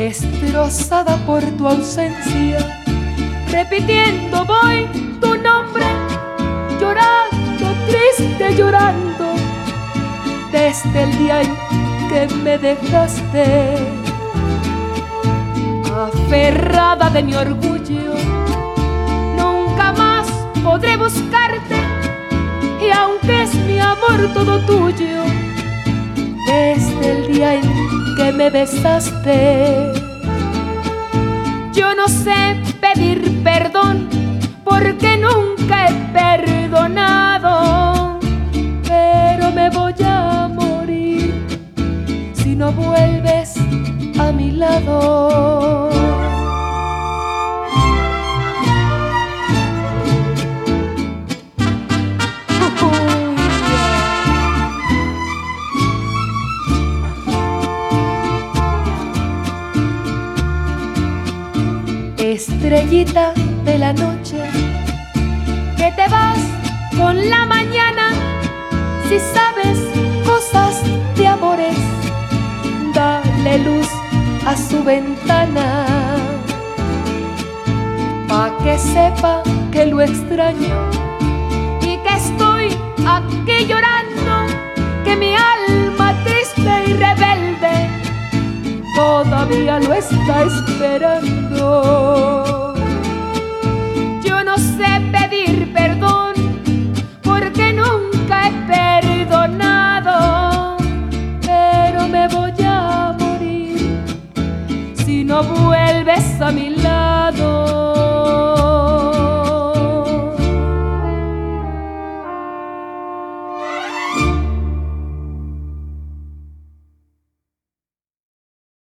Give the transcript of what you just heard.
destrozada por tu ausencia, repitiendo voy tu nombre, llorando, triste, llorando, desde el día en que me dejaste. Aferrada de mi orgullo, nunca más podré buscarte, y aunque es mi amor todo tuyo, desde el día en que me besaste. Yo no sé pedir perdón porque nunca he perdonado, pero me voy a morir si no vuelves a mi lado. Estrellita de la noche, que te vas con la mañana, si sabes cosas de amores, dale luz a su ventana, pa' que sepa que lo extraño y que estoy aquí llorando, que mi alma triste y rebelde todavía lo está esperando. Yo no sé pedir perdón porque nunca he perdonado, pero me voy a morir si no vuelves a mi lado.